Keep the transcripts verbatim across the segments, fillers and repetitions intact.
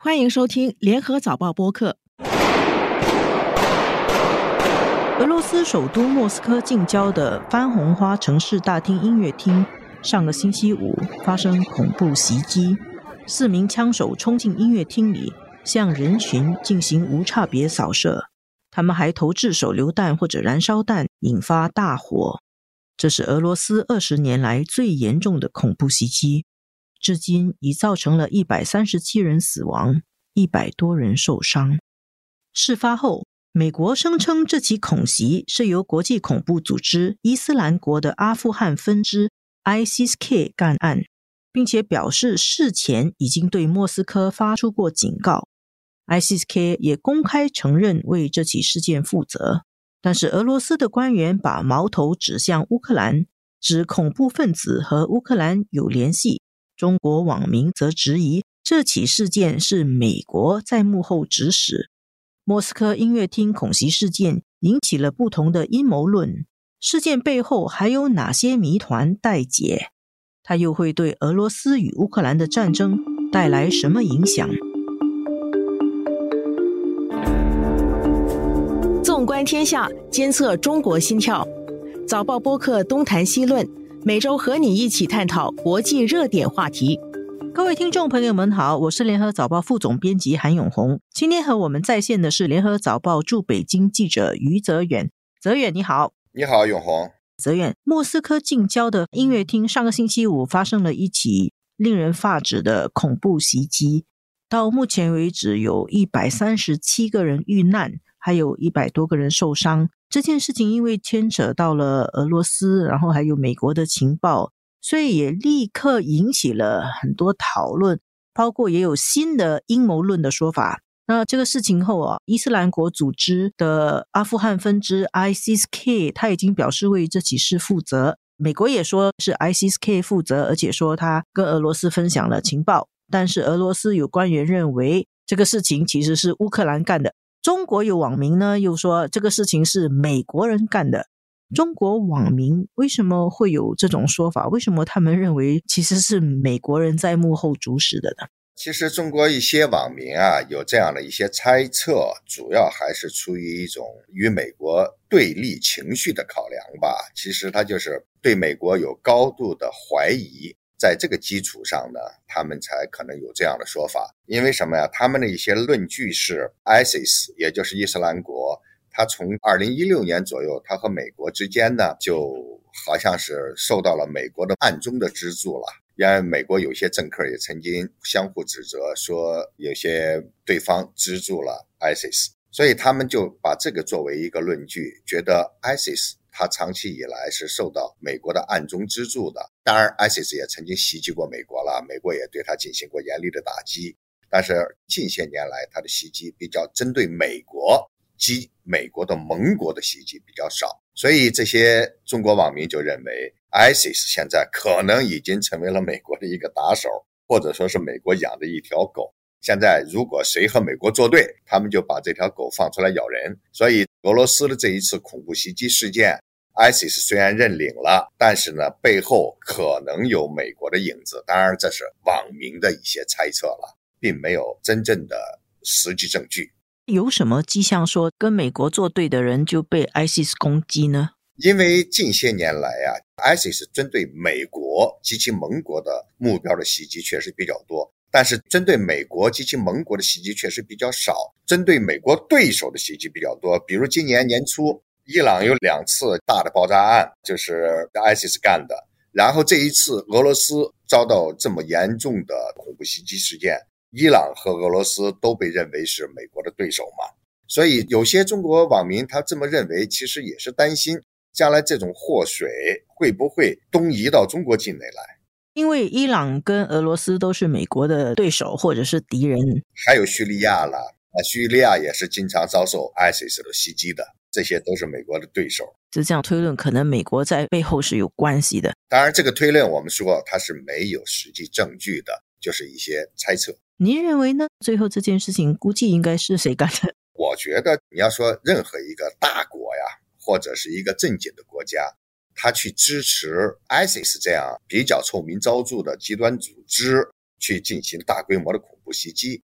欢迎收听联合早报播客。俄罗斯首都莫斯科近郊的番红花城市大厅音乐厅上个星期五发生恐怖袭击，四名枪手冲进音乐厅里，向人群进行无差别扫射，他们还投掷手榴弹或者燃烧弹，引发大火。这是俄罗斯二十年来最严重的恐怖袭击，至今已造成了一百三十七人死亡，一百多人受伤。事发后，美国声称这起恐袭是由国际恐怖组织伊斯兰国的阿富汗分支 I S I S K 干案，并且表示事前已经对莫斯科发出过警告。I S I S K 也公开承认为这起事件负责，但是俄罗斯的官员把矛头指向乌克兰，指恐怖分子和乌克兰有联系。中国网民则质疑这起事件是美国在幕后指使。莫斯科音乐厅恐袭事件引起了不同的阴谋论，事件背后还有哪些谜团待解？它又会对俄罗斯与乌克兰的战争带来什么影响？纵观天下，监测中国心跳。早报播客东谈西论，每周和你一起探讨国际热点话题。各位听众朋友们好，我是联合早报副总编辑韩永红。今天和我们在线的是联合早报驻北京记者于泽远。泽远你好。 你好永红。 泽远，莫斯科近郊的音乐厅上个星期五发生了一起令人发指的恐怖袭击，到目前为止有一百三十七个人遇难，还有一百多个人受伤。这件事情因为牵扯到了俄罗斯，然后还有美国的情报，所以也立刻引起了很多讨论，包括也有新的阴谋论的说法。那这个事情后啊，伊斯兰国组织的阿富汗分支 I S I S K 他已经表示为这起事负责，美国也说是 I S I S K 负责，而且说他跟俄罗斯分享了情报，但是俄罗斯有官员认为这个事情其实是乌克兰干的。中国有网民呢又说这个事情是美国人干的。中国网民为什么会有这种说法？为什么他们认为其实是美国人在幕后主使的呢？ 其实中国一些网民啊有这样的一些猜测，主要还是出于一种与美国对立情绪的考量吧。其实他就是对美国有高度的怀疑，在这个基础上呢，他们才可能有这样的说法。因为什么呀？他们的一些论据是 I S I S， 也就是伊斯兰国，他从二零一六年左右，他和美国之间呢，就好像是受到了美国的暗中的资助了。因为美国有些政客也曾经相互指责说，有些对方资助了 I S I S， 所以他们就把这个作为一个论据，觉得 I S I S 它长期以来是受到美国的暗中资助的。当然 I S I S 也曾经袭击过美国了，美国也对它进行过严厉的打击，但是近些年来它的袭击比较针对美国及美国的盟国的袭击比较少，所以这些中国网民就认为 I S I S 现在可能已经成为了美国的一个打手，或者说是美国养的一条狗。现在如果谁和美国作对，他们就把这条狗放出来咬人。所以俄罗斯的这一次恐怖袭击事件， I S I S 虽然认领了，但是呢背后可能有美国的影子。当然这是网民的一些猜测了，并没有真正的实际证据。 有什么迹象说跟美国作对的人就被 I S I S 攻击呢？ 因为近些年来啊 I S I S 针对美国及其盟国的目标的袭击确实比较多，但是针对美国及其盟国的袭击确实比较少，针对美国对手的袭击比较多。比如今年年初伊朗有两次大的爆炸案，就是 I S I S 干的，然后这一次俄罗斯遭到这么严重的恐怖袭击事件，伊朗和俄罗斯都被认为是美国的对手嘛，所以有些中国网民他这么认为，其实也是担心将来这种祸水会不会东移到中国境内来。 因为伊朗跟俄罗斯都是美国的对手或者是敌人， 还有叙利亚啦，叙利亚也是经常遭受 I S I S 的袭击的，这些都是美国的对手。 就这样推论，可能美国在背后是有关系的。 当然这个推论我们说它是没有实际证据的，就是一些猜测。 您认为呢？最后这件事情估计应该是谁干的？ 我觉得你要说任何一个大国呀，或者是一个正经的国家，他去支持 I S I S 这样比较臭名昭著的极端组织去进行大规模的恐怖袭击，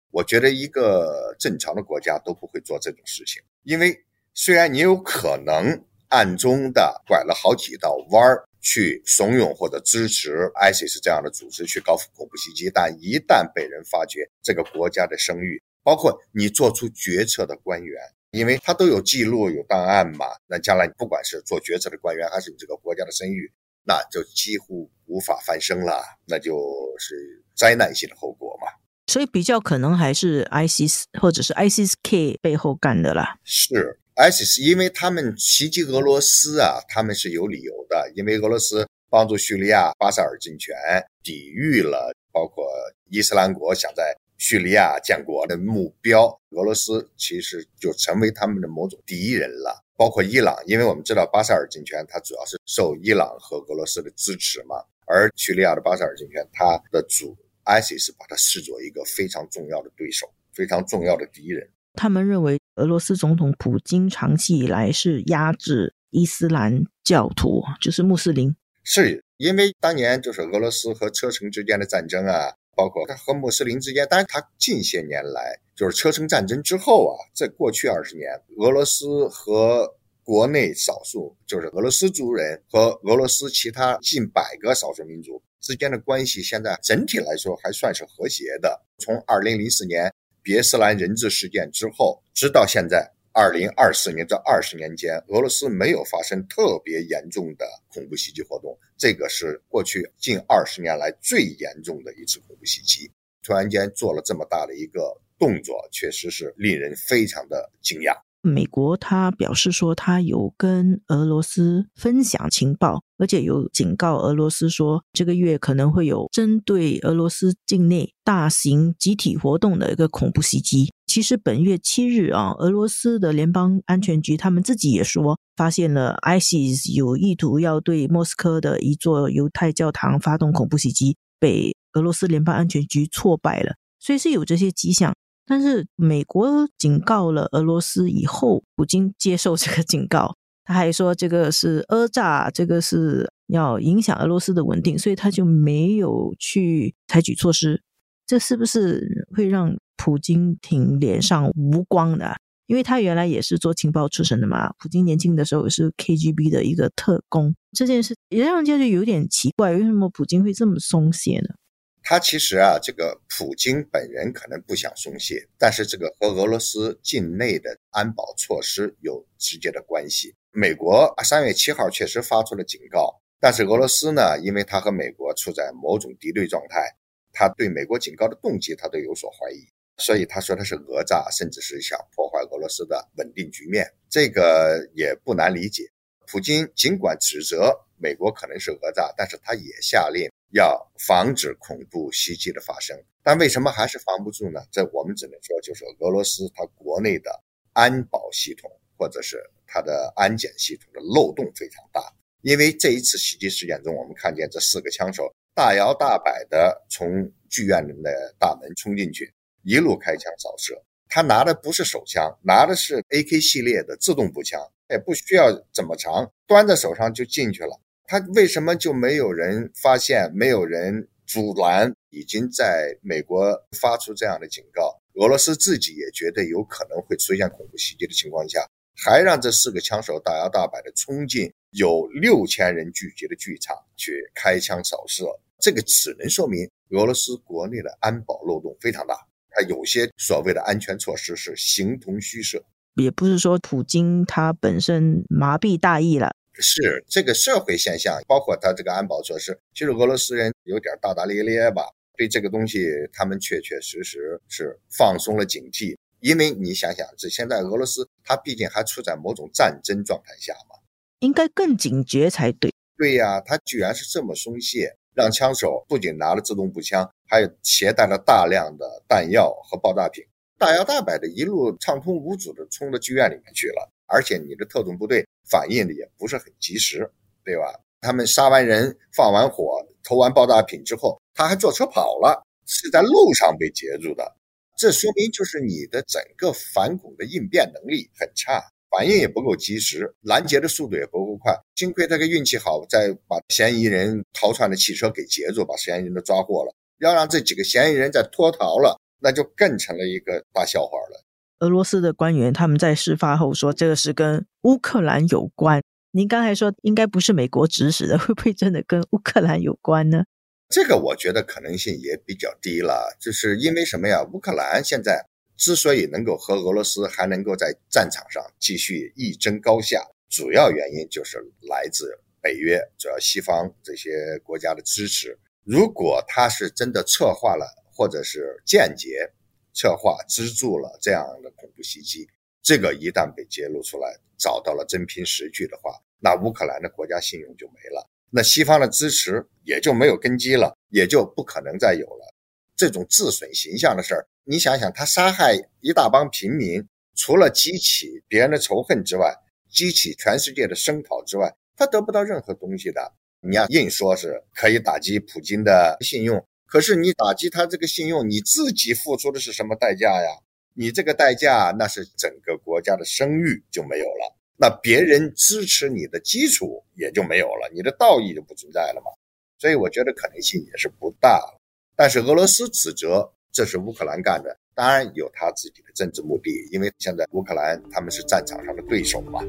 我觉得一个正常的国家都不会做这种事情，因为虽然你有可能暗中的拐了好几道弯儿去怂恿或者支持 I S I S 这样的组织去搞恐怖袭击，但一旦被人发觉这个国家的声誉，包括你做出决策的官员，因为他都有记录有档案嘛，那将来不管是做决策的官员还是你这个国家的声誉，那就几乎无法翻身了，那就是灾难性的后果嘛。 所以比较可能还是 I S I S 或者是 I S I S K 背后干的啦。 是 I S I S， 因为他们袭击俄罗斯啊，他们是有理由的，因为俄罗斯帮助叙利亚巴沙尔政权抵御了包括伊斯兰国想在叙利亚建国的目标，俄罗斯其实就成为他们的某种敌人了。包括伊朗，因为我们知道巴沙尔政权它主要是受伊朗和俄罗斯的支持嘛，而叙利亚的巴沙尔政权它的主 I S I S 把它视作一个非常重要的对手，非常重要的敌人。 他们认为俄罗斯总统普京长期以来是压制伊斯兰教徒，就是穆斯林。 是因为当年就是俄罗斯和车臣之间的战争啊，包括他和穆斯林之间，当然他近些年来就是车臣战争之后啊，在过去二十年，俄罗斯和国内少数就是俄罗斯族人和俄罗斯其他近百个少数民族之间的关系，现在整体来说还算是和谐的。从二零零四年别斯兰人质事件之后，直到现在二零二四年这二十年间，俄罗斯没有发生特别严重的恐怖袭击活动，这个是过去近二十年来最严重的一次恐怖袭击。突然间做了这么大的一个动作，确实是令人非常的惊讶。 美国他表示说他有跟俄罗斯分享情报，而且有警告俄罗斯说这个月可能会有针对俄罗斯境内大型集体活动的一个恐怖袭击。其实本月七日啊，俄罗斯的联邦安全局他们自己也说发现了 I S I S 有意图要对莫斯科的一座犹太教堂发动恐怖袭击，被俄罗斯联邦安全局挫败了，所以是有这些迹象。但是美国警告了俄罗斯以后，普京接受这个警告，他还说这个是讹诈，这个是要影响俄罗斯的稳定，所以他就没有去采取措施。这是不是会让普京挺脸上无光的？因为他原来也是做情报出身的嘛，普京年轻的时候也是 K G B 的一个特工，这件事也让人家就有点奇怪，为什么普京会这么松懈呢？ 他其实啊，这个普京本人可能不想松懈，但是这个和俄罗斯境内的安保措施有直接的关系。美国三月七号确实发出了警告，但是俄罗斯呢，因为他和美国处在某种敌对状态，他对美国警告的动机他都有所怀疑，所以他说他是讹诈，甚至是想破坏俄罗斯的稳定局面，这个也不难理解。普京尽管指责美国可能是讹诈，但是他也下令要防止恐怖袭击的发生。但为什么还是防不住呢？这我们只能说就是俄罗斯它国内的安保系统或者是它的安检系统的漏洞非常大。因为这一次袭击事件中，我们看见这四个枪手大摇大摆的从剧院的大门冲进去，一路开枪扫射。他拿的不是手枪，拿的是 A K 系列的自动步枪，也不需要这么长，端在手上就进去了。他为什么就没有人发现，没有人阻拦？已经在美国发出这样的警告，俄罗斯自己也觉得有可能会出现恐怖袭击的情况下，还让这四个枪手大摇大摆的冲进有六千人聚集的剧场去开枪扫射，这个只能说明俄罗斯国内的安保漏洞非常大，它有些所谓的安全措施是形同虚设。 也不是说普京他本身麻痹大意了， 是这个社会现象，包括他这个安保措施，其实俄罗斯人有点大大咧咧吧，对这个东西他们确确实实是放松了警惕。因为你想想，这现在俄罗斯他毕竟还处在某种战争状态下嘛， 应该更警觉才对。 对呀，他居然是这么松懈，让枪手不仅拿了自动步枪，还有携带了大量的弹药和爆炸品，大摇大摆的一路畅通无阻的冲到剧院里面去了。而且你的特种部队反应的也不是很及时，对吧？他们杀完人放完火投完爆炸品之后，他还坐车跑了，是在路上被截住的。这说明就是你的整个反恐的应变能力很差，反应也不够及时，拦截的速度也不够快。幸亏他个运气好，再把嫌疑人逃窜的汽车给截住，把嫌疑人都抓获了。要让这几个嫌疑人再脱逃了， 那就更成了一个大笑话了。 俄罗斯的官员他们在事发后说这个是跟乌克兰有关，您刚才说应该不是美国指使的，会不会真的跟乌克兰有关呢？ 这个我觉得可能性也比较低了，就是因为什么呀？乌克兰现在之所以能够和俄罗斯还能够在战场上继续一争高下，主要原因就是来自北约，主要西方这些国家的支持。如果他是真的策划了，或者是间接策划资助了这样的恐怖袭击，这个一旦被揭露出来，找到了真凭实据的话，那乌克兰的国家信用就没了，那西方的支持也就没有根基了，也就不可能再有了。这种自损形象的事儿，你想想，他杀害一大帮平民，除了激起别人的仇恨之外，激起全世界的声讨之外，他得不到任何东西的。你要硬说是可以打击普京的信用，可是你打击他这个信用，你自己付出的是什么代价呀？你这个代价那是整个国家的声誉就没有了，那别人支持你的基础也就没有了，你的道义就不存在了嘛。所以我觉得可能性也是不大了。但是俄罗斯指责这是乌克兰干的，当然有他自己的政治目的，因为现在乌克兰他们是战场上的对手嘛。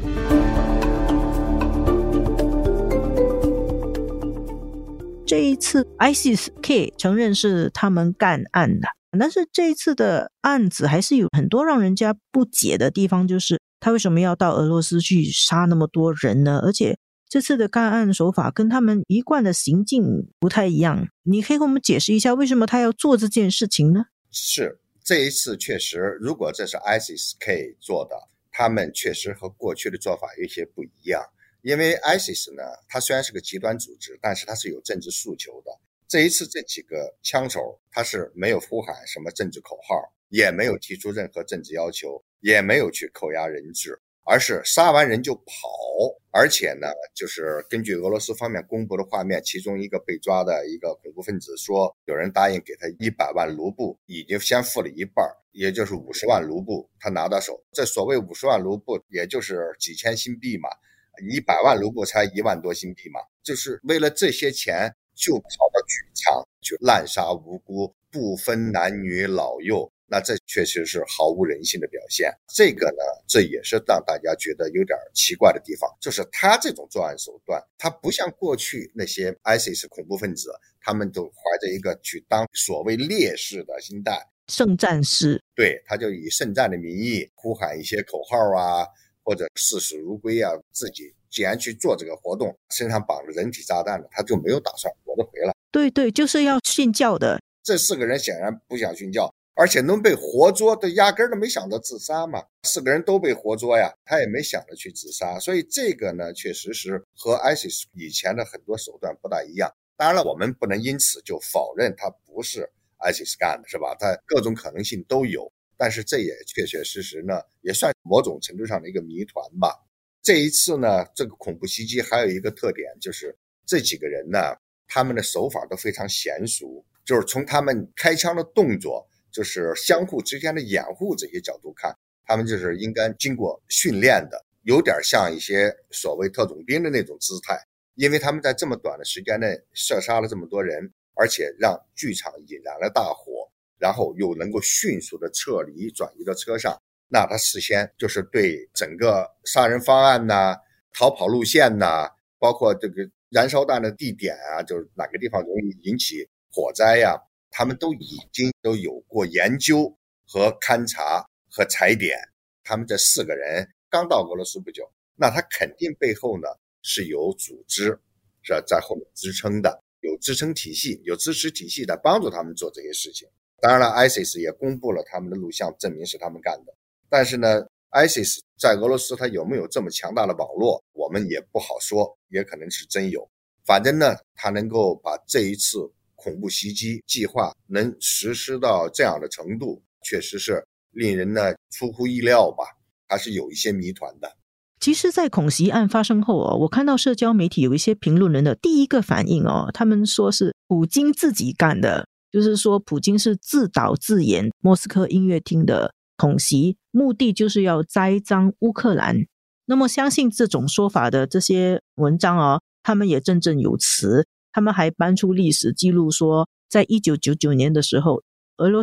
这一次 I S I S K 承认是他们干案的，但是这一次的案子还是有很多让人家不解的地方，就是他为什么要到俄罗斯去杀那么多人呢？而且这次的干案手法跟他们一贯的行径不太一样，你可以跟我们解释一下为什么他要做这件事情呢？ 是，这一次确实，如果这是 I S I S K 做的，他们确实和过去的做法有一些不一样。因为 I S I S 呢，它虽然是个极端组织，但是它是有政治诉求的。这一次这几个枪手，他是没有呼喊什么政治口号，也没有提出任何政治要求，也没有去扣押人质，而是杀完人就跑。而且呢，就是根据俄罗斯方面公布的画面，其中一个被抓的一个恐怖分子说，有人答应给他一百万卢布，已经先付了一半，也就是五十万卢布，他拿到手。这所谓五十万卢布，也就是几千新币嘛，一百万卢布才一万多新币嘛，就是为了这些钱就跑到剧场去滥杀无辜，不分男女老幼，那这确实是毫无人性的表现。这个呢，这也是让大家觉得有点奇怪的地方，就是他这种作案手段，他不像过去那些 I S I S 恐怖分子，他们都怀着一个去当所谓烈士的心态， 圣战士， 对，他就以圣战的名义呼喊一些口号啊，或者视死如归啊，自己既然去做这个活动，身上绑着人体炸弹了，他就没有打算活着回来。 对对，就是要殉教的。 这四个人显然不想殉教，而且能被活捉，他压根儿都没想到自杀嘛。四个人都被活捉呀，他也没想着去自杀。所以这个呢，确实是和 I S I S 以前的很多手段不大一样。当然了，我们不能因此就否认他不是 I S I S 干的，是吧？他各种可能性都有。但是这也确确实实呢，也算某种程度上的一个谜团吧。这一次呢，这个恐怖袭击还有一个特点，就是这几个人呢，他们的手法都非常娴熟，就是从他们开枪的动作，就是相互之间的掩护这些角度看，他们就是应该经过训练的，有点像一些所谓特种兵的那种姿态。因为他们在这么短的时间内射杀了这么多人，而且让剧场引燃了大火，然后又能够迅速的撤离转移到车上，那他事先就是对整个杀人方案呐、逃跑路线呐、包括这个燃烧弹的地点啊，就是哪个地方容易引起火灾呀、啊，他们都已经都有过研究和勘察和踩点。他们这四个人刚到俄罗斯不久，那他肯定背后呢是有组织是在后面支撑的，有支撑体系，有支持体系在帮助他们做这些事情。当然了 I S I S 也公布了他们的录像，证明是他们干的。但是呢 I S I S 在俄罗斯它有没有这么强大的网络，我们也不好说，也可能是真有。反正呢，它能够把这一次恐怖袭击计划能实施到这样的程度，确实是令人呢出乎意料吧，还是有一些谜团的。 其实在恐袭案发生后哦，我看到社交媒体有一些评论人的第一个反应哦，他们说是普京自己干的，就是说普京是自导自演莫斯科音乐厅的恐袭，目的就是要栽赃乌克兰。那么相信这种说法的这些文章哦，他们也振振有词，他们还搬出历史记录说，在一九九九年的时候，俄罗斯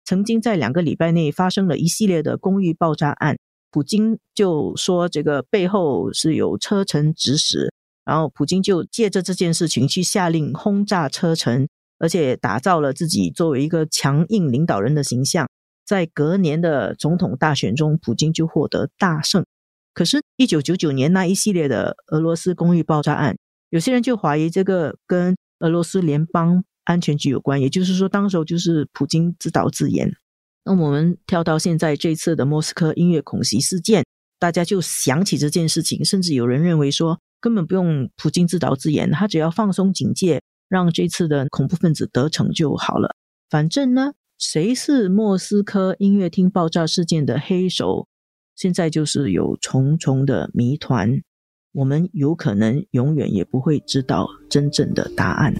曾经在两个礼拜内发生了一系列的公寓爆炸案，普京就说这个背后是有车臣指使，然后普京就借着这件事情去下令轰炸车臣，而且打造了自己作为一个强硬领导人的形象。在隔年的总统大选中，普京就获得大胜。可是一九九九年那一系列的俄罗斯公寓爆炸案，有些人就怀疑这个跟俄罗斯联邦安全局有关，也就是说当时候就是普京自导自演。那我们跳到现在这次的莫斯科音乐恐袭事件，大家就想起这件事情，甚至有人认为说根本不用普京自导自演，他只要放松警戒，让这次的恐怖分子得逞就好了。反正呢，谁是莫斯科音乐厅爆炸事件的黑手，现在就是有重重的谜团，我们有可能永远也不会知道真正的答案。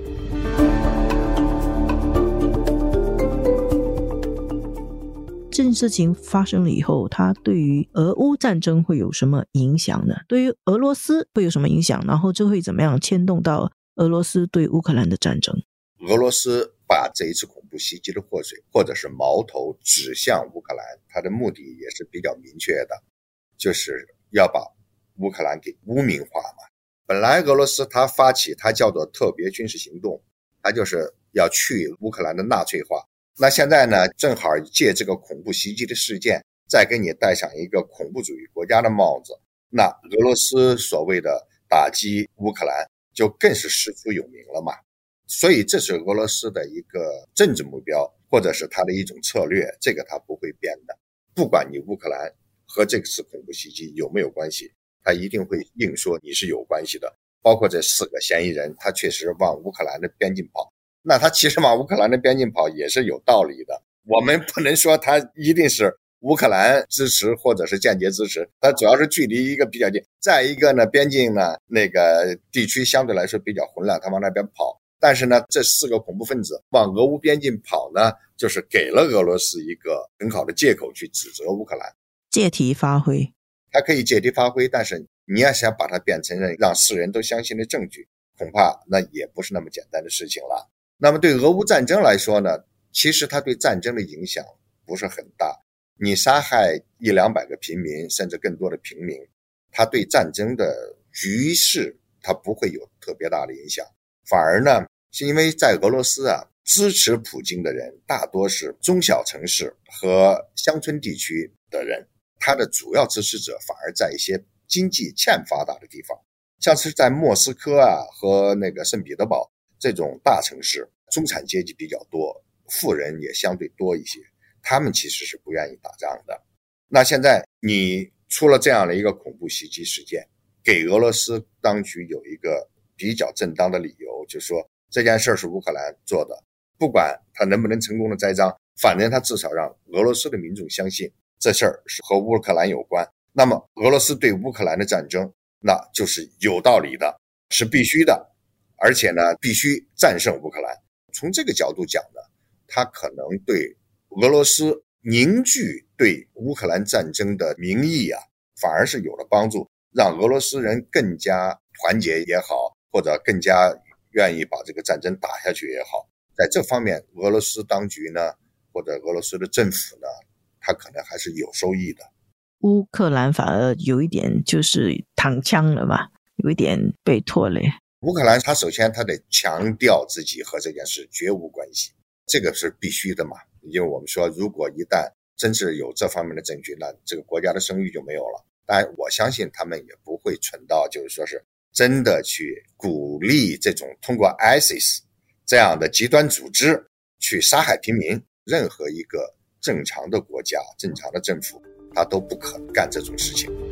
这件事情发生了以后，它对于俄乌战争会有什么影响呢？对于俄罗斯会有什么影响？然后这会怎么样牵动到俄罗斯对乌克兰的战争？ 俄罗斯把这一次恐怖袭击的祸水或者是矛头指向乌克兰，它的目的也是比较明确的，就是要把乌克兰给污名化嘛。本来俄罗斯它发起它叫做特别军事行动，它就是要去乌克兰的纳粹化。那现在呢，正好借这个恐怖袭击的事件，再给你戴上一个恐怖主义国家的帽子，那俄罗斯所谓的打击乌克兰就更是师出有名了嘛。所以这是俄罗斯的一个政治目标，或者是他的一种策略，这个他不会变的。不管你乌克兰和这次恐怖袭击有没有关系，他一定会硬说你是有关系的。包括这四个嫌疑人，他确实往乌克兰的边境跑，那他其实往乌克兰的边境跑也是有道理的。我们不能说他一定是乌克兰支持或者是间接支持，它主要是距离一个比较近。再一个呢，边境呢那个地区相对来说比较混乱，他往那边跑。但是呢，这四个恐怖分子往俄乌边境跑呢，就是给了俄罗斯一个很好的借口去指责乌克兰， 借题发挥。 他可以借题发挥，但是你要想把它变成让世人都相信的证据，恐怕那也不是那么简单的事情了。那么对俄乌战争来说呢，其实它对战争的影响不是很大。你杀害一两百个平民，甚至更多的平民，它对战争的局势它不会有特别大的影响。反而呢，是因为在俄罗斯啊，支持普京的人大多是中小城市和乡村地区的人，他的主要支持者反而在一些经济欠发达的地方，像是在莫斯科啊和那个圣彼得堡这种大城市，中产阶级比较多，富人也相对多一些，他们其实是不愿意打仗的。那现在你出了这样的一个恐怖袭击事件，给俄罗斯当局有一个比较正当的理由，就是说这件事是乌克兰做的，不管他能不能成功的栽赃，反正他至少让俄罗斯的民众相信这事儿是和乌克兰有关。那么俄罗斯对乌克兰的战争，那就是有道理的，是必须的，而且呢必须战胜乌克兰。从这个角度讲呢，他可能对俄罗斯凝聚对乌克兰战争的民意啊，反而是有了帮助，让俄罗斯人更加团结也好，或者更加愿意把这个战争打下去也好。在这方面，俄罗斯当局呢，或者俄罗斯的政府呢，他可能还是有收益的。 乌克兰反而有一点就是躺枪了嘛，有一点被拖累。 乌克兰他首先他得强调自己和这件事绝无关系，这个是必须的嘛。因为我们说如果一旦真是有这方面的证据，那这个国家的声誉就没有了。当然我相信他们也不会蠢到就是说是真的去鼓励这种通过 I S I S 这样的极端组织去杀害平民。任何一个正常的国家正常的政府他都不可能干这种事情。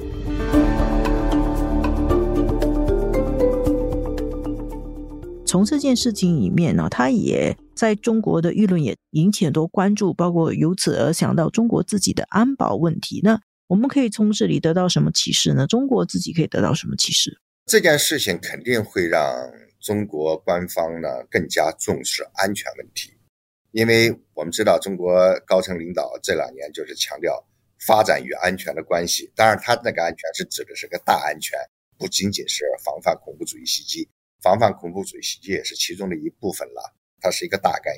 从这件事情里面呢，它也在中国的舆论也引起很多关注，包括由此而想到中国自己的安保问题。那我们可以从这里得到什么启示呢？中国自己可以得到什么启示？ 这件事情肯定会让中国官方呢更加重视安全问题，因为我们知道中国高层领导这两年就是强调发展与安全的关系，当然他那个安全是指的是个大安全，不仅仅是防范恐怖主义袭击，防范恐怖主义袭击也是其中的一部分了，它是一个大概念。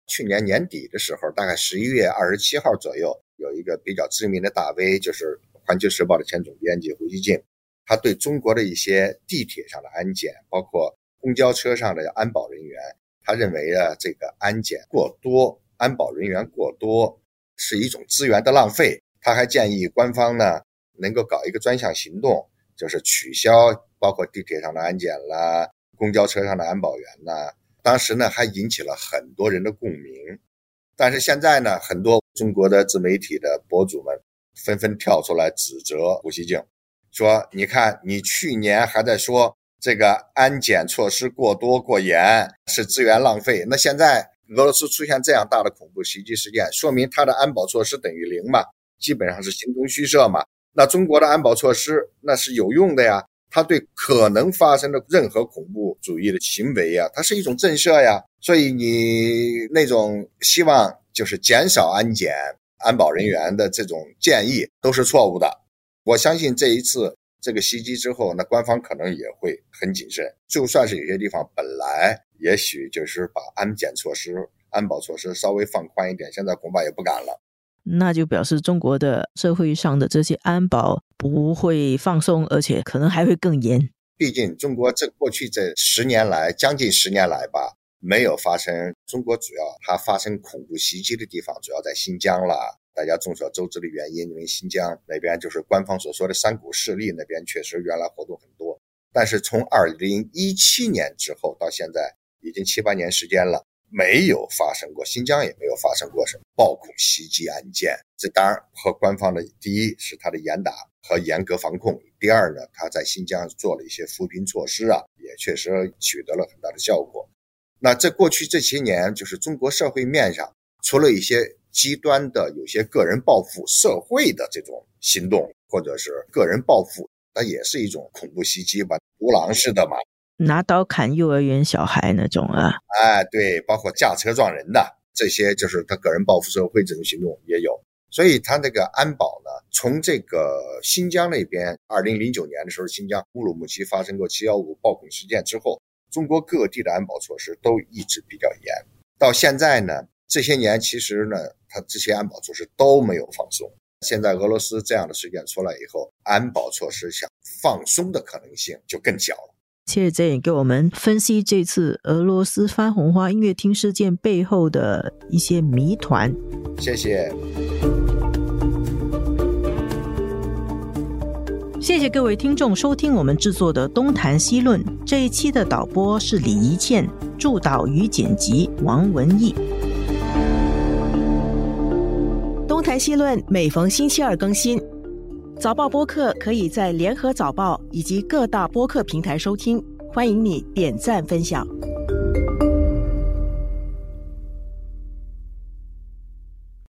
去年年底的时候，大概十一月二十七号左右，有一个比较知名的大 V， 就是环球时报的前总编辑胡锡进，他对中国的一些地铁上的安检，包括公交车上的安保人员，他认为啊，这个安检过多，安保人员过多是一种资源的浪费。他还建议官方呢能够搞一个专项行动，就是取消包括地铁上的安检啦，公交车上的安保员啦。当时呢还引起了很多人的共鸣。但是现在呢，很多中国的自媒体的博主们纷纷跳出来指责胡锡进，说你看你去年还在说这个安检措施过多过严是资源浪费，那现在俄罗斯出现这样大的恐怖袭击事件，说明它的安保措施等于零嘛，基本上是形同虚设嘛。那中国的安保措施那是有用的呀，它对可能发生的任何恐怖主义的行为呀，它是一种震慑呀。所以你那种希望就是减少安检安保人员的这种建议都是错误的。我相信这一次这个袭击之后，那官方可能也会很谨慎，就算是有些地方本来也许就是把安检措施安保措施稍微放宽一点，现在恐怕也不敢了。 那就表示中国的社会上的这些安保不会放松，而且可能还会更严。 毕竟中国这过去这十年来将近十年来吧，没有发生，中国主要它发生恐怖袭击的地方主要在新疆了，大家众所周知的原因，因为新疆那边就是官方所说的三股势力，那边确实原来活动很多。但是从二零一七年之后到现在已经七八年时间了，没有发生过，新疆也没有发生过什么暴恐袭击案件。这当然和官方的第一是它的严打和严格防控，第二呢，它在新疆做了一些扶贫措施啊，也确实取得了很大的效果。那这过去这些年，就是中国社会面上除了一些极端的有些个人报复社会的这种行动，或者是个人报复，那也是一种恐怖袭击吧，独狼式的嘛， 拿刀砍幼儿园小孩那种啊。 哎，对，包括驾车撞人的这些，就是他个人报复社会这种行动也有。所以他这个安保呢，从这个新疆那边二零零九年的时候，新疆乌鲁木齐发生过七一五暴恐事件之后，中国各地的安保措施都一直比较严。到现在呢，这些年其实呢，他这些安保措施都没有放松。现在俄罗斯这样的事件出来以后，安保措施想放松的可能性就更小了。 谢谢这也给我们分析这次俄罗斯番红花音乐厅事件背后的一些谜团。 谢谢。 谢谢各位听众收听我们制作的东谈西论，这一期的导播是李怡倩，助导与剪辑王文义。 东谈西论每逢星期二更新，早报播客可以在联合早报以及各大播客平台收听，欢迎你点赞分享。